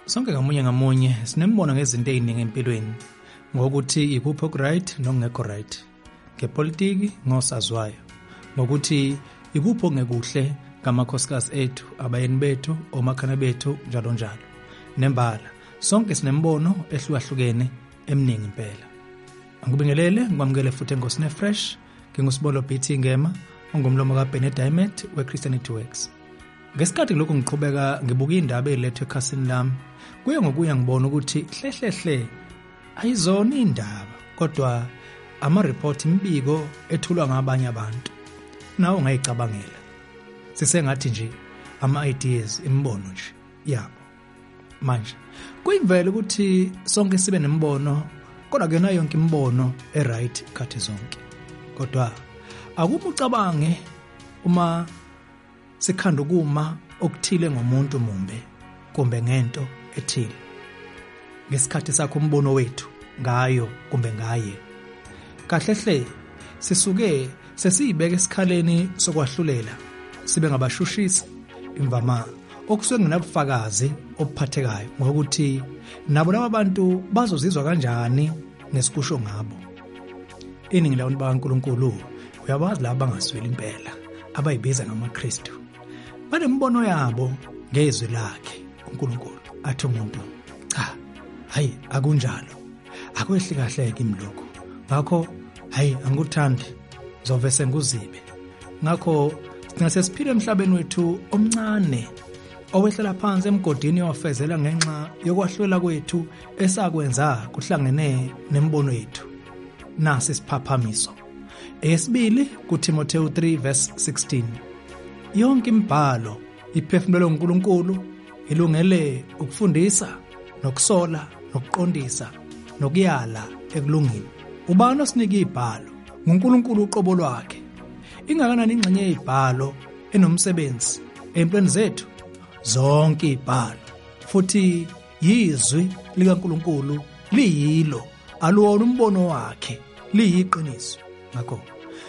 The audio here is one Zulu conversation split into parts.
Sonke ngamunye sinembono ngezinto eziningi empilweni ngokuthi ikuphi okuright nokungekho right, ngepolitiki ngosazwayo, ngokuthi ikuphi okungekuhle ngamakhosikazi ethu, abayeni bethu, omakhana bethu njalo njalo. Nembala sonke sinembono ehlukahlukene eminingi impela. Angibingelele ngibamukele futhi enkosini fresh, ngingusibolo BT Ngema, ongumlomo kaBenedict weChristianity Works. Ngesikhathi lokho ngiqhubeka ngibuka indaba elethwe ekhasini lami, kuye ngokuya ngibona ukuthi hlehle ayizona indaba kodwa ama-report imbiko ethulwa ngabanye abantu. Nawo ngayicabangela. Sisengathi nje ama-ideas imbono nje yabo. Manje kuyimvelo ukuthi sonke sibe nembono, kodwa kuyona yonke imbono eright khathi zonke. Kodwa akube ucabange uma sikhanda ukuma okuthile ngomuntu mumbe kumbe ngento ethile. Ngesikhathi sakho umbono wethu ngayo kumbe ngaye. Kahlehle sisuke sesiyibeka esikhaleni sokwahlulela sibe ngabashushisi imvama okusuke nginabufakazi obuphathekayo ngokuthi nabo laba bantu bazozizwa kanjani ngesikusho ngabo. Iningi labantu bakaNkulunkulu uyabazi laba bangasweli impela abayibiza ngamaKristu. Banembono yabo ngezwi lakhe uNkulunkulu athi umuntu cha hayi akunjalo akwehli kahle kimloko ngakho hayi angikuthandi zovese nguzibe. Ngakho singase siphile emhlabeni wethu omncane owehlela phansi emgodini wafezela ngenxa yokwahlulela kwethu esakwenza kuhlangene nembono yethu. Nasi siphaphamiso esibili kuTimotheo 3:16. Yonke imibhalo iphefumulelwe nguNkulunkulu, ilungele ukufundisa, nokusola, nokuqondisa, nokuyala ekulungeni. Ubani osinika ibhalo? nguNkulunkulu uqobo lwakhe. Ingakanani ingxenye yezibhalo enomsebenzi empilweni zethu? Zonke izibhalo futhi yizwi likaNkulunkulu, liyilo aluwona umbono wakhe, liyiqiniso. Ngakho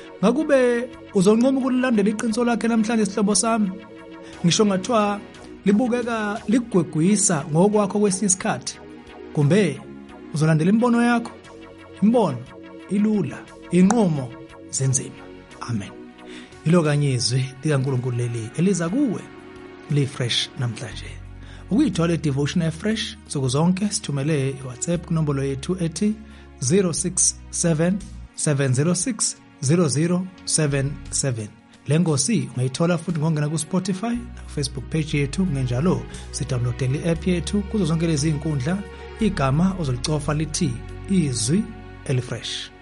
ngakube uzonqoma ukulandela iqiniso lakhe namhlanje sihlobo sami. Ngisho ngathiwa libukeka ligwegwisa ngokwakho kwesinye isikhathi, kumbe uzolandela imbono yakho? Imbono ilula, inqumo zenzima. Amen. Ilo kanye izwi likaNkulunkulu leli eliza kuwe li-fresh namhlanje. Ukuyithola i-devotion fresh nsuku zonke sithumele iWhatsApp kunombolo yethu ethi 067 706 0077. Lengosi ungayithola futhi ngongena ku Spotify na Facebook page yethu. Ngenjalo sidownloadele i-app yethu kuzo zonke lezi inkundla. Igama ozolicofa lithi izwi elifresh.